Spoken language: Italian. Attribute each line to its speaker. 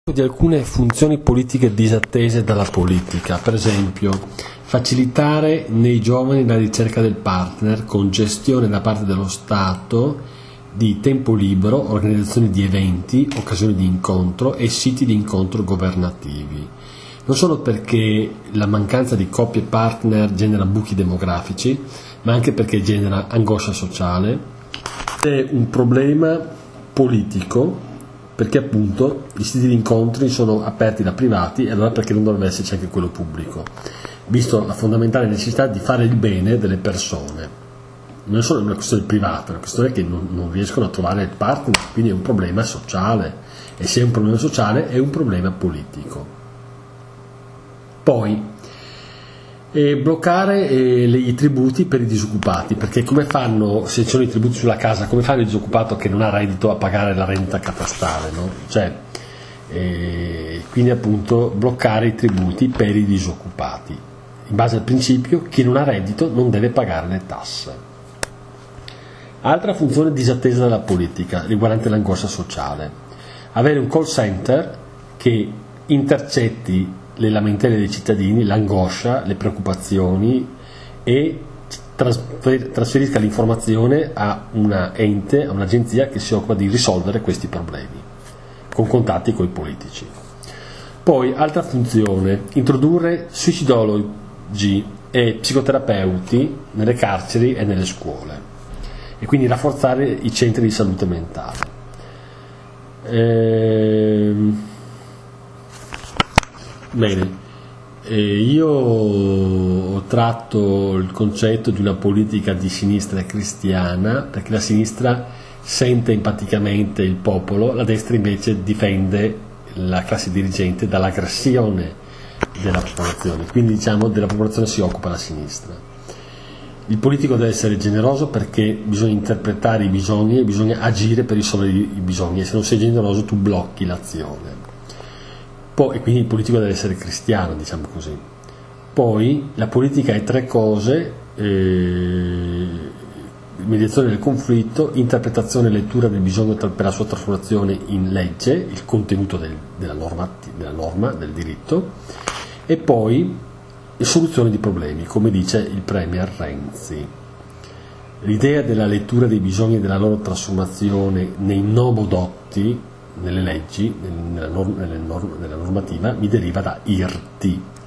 Speaker 1: Di alcune funzioni politiche disattese dalla politica, per esempio facilitare nei giovani la ricerca del partner con gestione da parte dello Stato di tempo libero, organizzazione di eventi, occasioni di incontro e siti di incontro governativi, non solo perché la mancanza di coppie partner genera buchi demografici, ma anche perché genera angoscia sociale. È un problema politico perché appunto gli siti di incontri sono aperti da privati e allora perché non dovrebbe esserci anche quello pubblico, visto la fondamentale necessità di fare il bene delle persone. Non è solo una questione privata, è una questione che non riescono a trovare il partner, quindi è un problema sociale, e se è un problema sociale è un problema politico. Poi bloccare i tributi per i disoccupati, perché come fanno, se ci sono i tributi sulla casa, come fanno il disoccupato che non ha reddito a pagare la renta catastale, no? Quindi appunto bloccare i tributi per i disoccupati, in base al principio chi non ha reddito non deve pagare le tasse. Altra funzione disattesa dalla politica riguardante l'angoscia sociale: avere un call center che intercetti le lamentele dei cittadini, l'angoscia, le preoccupazioni e trasferisca l'informazione a una ente, a un'agenzia che si occupa di risolvere questi problemi con contatti con i politici. Poi, altra funzione, introdurre suicidologi e psicoterapeuti nelle carceri e nelle scuole e quindi rafforzare i centri di salute mentale. Bene, io ho tratto il concetto di una politica di sinistra cristiana, perché la sinistra sente empaticamente il popolo, la destra invece difende la classe dirigente dall'aggressione della popolazione, quindi diciamo della popolazione si occupa la sinistra. Il politico deve essere generoso perché bisogna interpretare i bisogni e bisogna agire per risolvere i bisogni, e se non sei generoso tu blocchi l'azione. E quindi il politico deve essere cristiano, diciamo così. Poi la politica è tre cose: mediazione del conflitto, interpretazione e lettura del bisogno per la sua trasformazione in legge, il contenuto della norma, del diritto, e poi soluzione di problemi, come dice il Premier Renzi. L'idea della lettura dei bisogni e della loro trasformazione nei nomodotti, nelle leggi, nella normativa, mi deriva da IRTI,